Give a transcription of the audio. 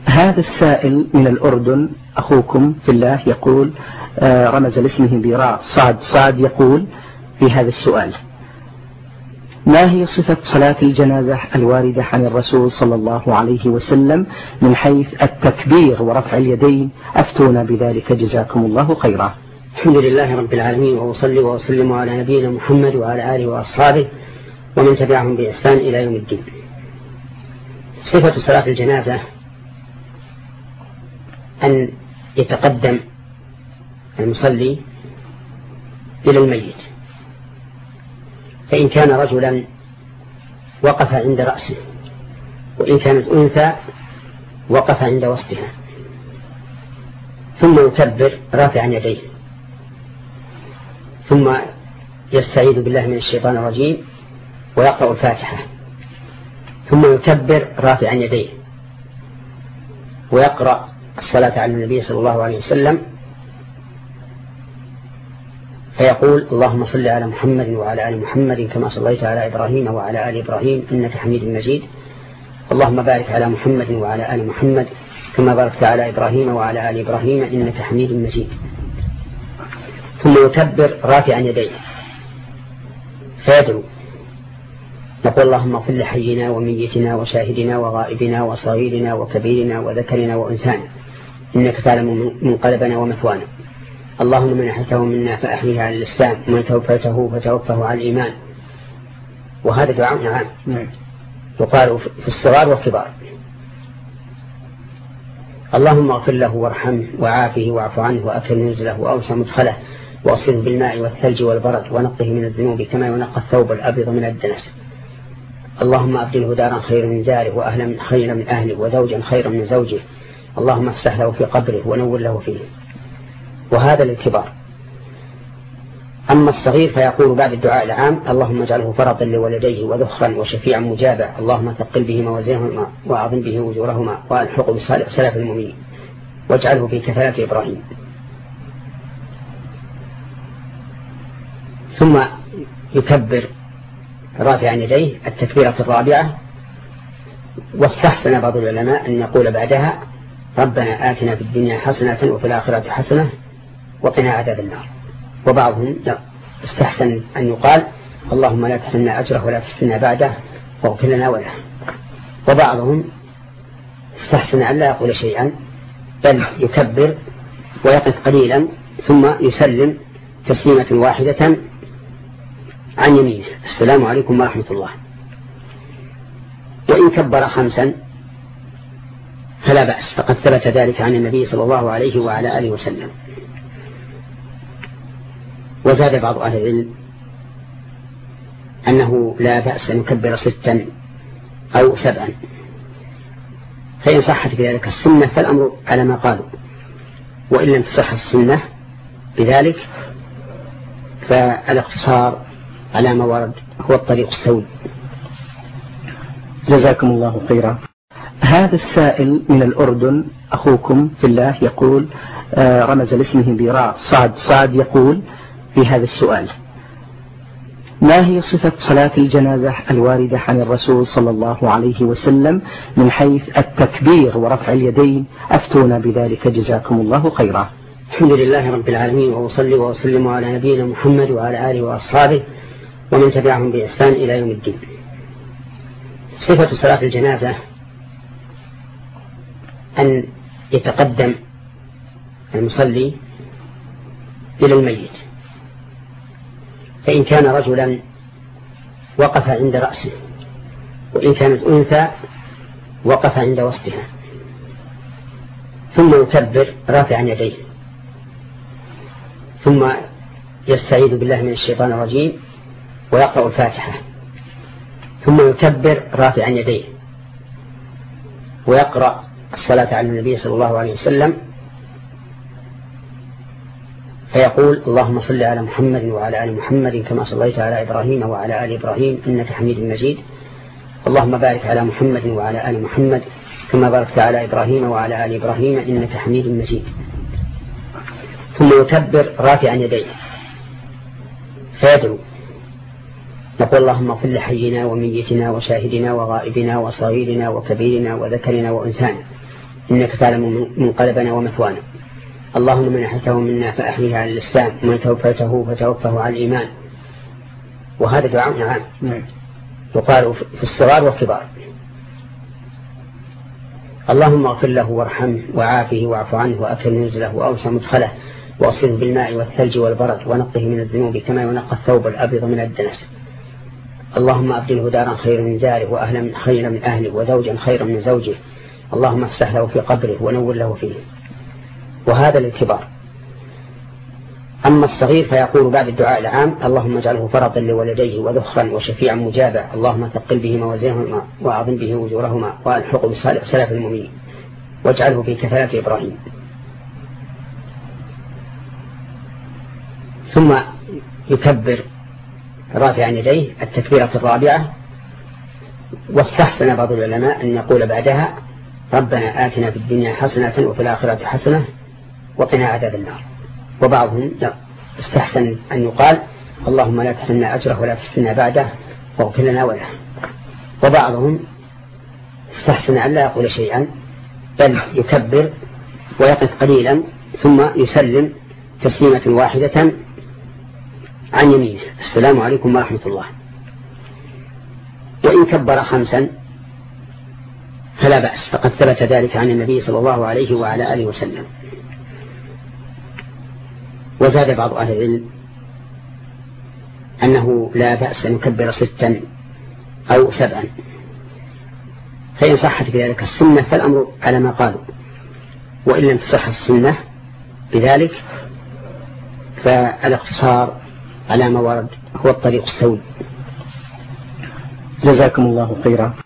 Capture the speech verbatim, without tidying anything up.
هذا السائل من الأردن أخوكم في الله يقول آه رمز لاسمه براء صاد صاد يقول في هذا السؤال: ما هي صفة صلاة الجنازة الواردة عن الرسول صلى الله عليه وسلم من حيث التكبير ورفع اليدين؟ أفتونا بذلك جزاكم الله خيرا. الحمد لله رب العالمين، وأصلي وأسلم على نبينا محمد وعلى آله وأصحابه ومن تبعهم بإحسان إلى يوم الدين. صفة صلاة الجنازة أن يتقدم المصلي إلى الميت، فإن كان رجلا وقف عند رأسه، وإن كانت أنثى وقف عند وسطها، ثم يكبر رافعا يديه، ثم يستعيذ بالله من الشيطان الرجيم ويقرأ الفاتحة، ثم يكبر رافعا يديه ويقرأ الصلاة على النبي صلى الله عليه وسلم، فيقول: اللهم صل على محمد وعلى آل محمد كما صليت على إبراهيم وعلى آل إبراهيم إنك حميد مجيد، اللهم بارك على محمد وعلى آل محمد كما باركت على إبراهيم وعلى آل إبراهيم إنك حميد مجيد، ثم يكبر رافعا يديه فيدعو، نقول: اللهم اغفر لحينا وميتنا وشاهدنا وغائبنا وصغيرنا وكبيرنا وذكرنا وأنثانا إنك تعلم منقلبنا ومثوانا، اللهم من أحيته منا فأحيه على الإسلام ومن توفيته فتوفه على الإيمان. وهذا دعاء عام يقال في الصغار والكبار. اللهم اغفر له وارحمه وعافه واعف عنه وأكرم نزله وأوسع مدخله وأصله بالماء والثلج والبرد ونقه من الذنوب كما ينقى الثوب الأبيض من الدنس. اللهم أبدله دارا خيرا من داره وأهلا خيرا من أهله وزوجا خيرا من زوجه، اللهم افسح له في قبره ونور له فيه. وهذا للكبار. أما الصغير فيقول بعد الدعاء العام: اللهم اجعله فرطا لولديه وذخرا وشفيعا مجابا، اللهم ثقل به موازينهما وأعظم به أجورهما وألحقه بسلف المؤمنين واجعله في كفالة إبراهيم. ثم يكبر رافعا يديه التكبيرة الرابعة، واستحسن بعض العلماء أن يقول بعدها: ربنا آتنا في الدنيا حسنة وفي الآخرة حسنة وقنا عذاب النار. وبعضهم استحسن أن يقال: اللهم لا تحرمنا أجره ولا تفتنا بعده واغفر لنا وله. وبعضهم استحسن أن لا يقول شيئا بل يكبر ويقف قليلا ثم يسلم تسليمة واحدة عن يمينه: السلام عليكم ورحمة الله. وإن كبر خمسا فلا بأس، فقد ثبت ذلك عن النبي صلى الله عليه وعلى آله وسلم. وزاد بعض أهل العلم أنه لا بأس أن يكبر ستا أو سبعا، فإن صحت بذلك السنة فالأمر على ما قالوا، وإن لم تصح السنة بذلك فالاقتصار على ما ورد هو الطريق السوي. جزاكم الله خيرا. هذا السائل من الأردن أخوكم في الله يقول آه رمز لاسمه براء صاد صاد يقول في هذا السؤال: ما هي صفة صلاة الجنازة الواردة عن الرسول صلى الله عليه وسلم من حيث التكبير ورفع اليدين؟ أفتونا بذلك جزاكم الله خيرا. الحمد لله رب العالمين، وأصلي وأسلم على نبينا محمد وعلى آله وأصحابه ومن تبعهم بإحسان إلى يوم الدين. صفة صلاة الجنازة أن يتقدم المصلي إلى الميت، فإن كان رجلا وقف عند رأسه، وإن كانت أنثى وقف عند وسطها، ثم يكبر رافعا يديه، ثم يستعيذ بالله من الشيطان الرجيم ويقرأ الفاتحة، ثم يكبر رافعا يديه ويقرأ الصلاة على النبي صلى الله عليه وسلم، فيقول: اللهم صل على محمد وعلى آل محمد كما صليت على إبراهيم وعلى آل إبراهيم إنك حميد مجيد، اللهم بارك على محمد وعلى آل محمد كما باركت على إبراهيم وعلى آل إبراهيم إنك حميد مجيد. ثم يكبر رافعا يديه فيدعو، نقول: اللهم اغفر لحينا وميتنا وشاهدنا وغائبنا وصغيرنا وكبيرنا وذكرنا وأنثانا إنك تعلم منقلبنا ومثوانا. اللهم من أحيته منا فأحيه على الإسلام ومن توفيته فتوفه على الإيمان. وهذا دعاء عام يقال في الصغار والكبار. اللهم اغفر له وارحمه وعافه واعف عنه وأكرم نزله وأوسع مدخله وأصله بالماء والثلج والبرد ونقه من الذنوب كما ينقى الثوب الأبيض من الدنس. اللهم أبدله دارا خيرا من داره وأهلا خيرا من أهله وزوجا خيرا من زوجه. اللهم افسح له في قبره ونور له فيه. وهذا للكبار. أما الصغير فيقول بعد الدعاء العام: اللهم اجعله فرطا لولديه وذخرا وشفيعا مجابا. اللهم ثقل به موازينهما وأعظم به وجورهما وألحقه بسلف المؤمنين واجعله في كفالة إبراهيم. ثم يكبر رافعا يديه التكبيرة الرابعة. واستحسن بعض العلماء أن يقول بعدها: ربنا آتنا في الدنيا حسنة وفي الآخرة حسنة وقنا عذاب النار. وبعضهم استحسن أن يقال: اللهم لا تحرمنا أجره ولا تفتنا بعده واغفر لنا وله. وبعضهم استحسن أن لا يقول شيئا بل يكبر ويقف قليلا ثم يسلم تسليمة واحدة عن يمينه: السلام عليكم ورحمة الله. وإن كبر خمسا فلا بأس، فقد ثبت ذلك عن النبي صلى الله عليه وعلى آله وسلم. وزاد بعض أهل العلم أنه لا بأس أن يكبر ستا أو سبعا، فإن صحت في ذلك السنة فالأمر على ما قالوا، وإن لم تصح السنة بذلك فالاقتصار على ما ورد هو الطريق السوي. جزاكم الله خيرا.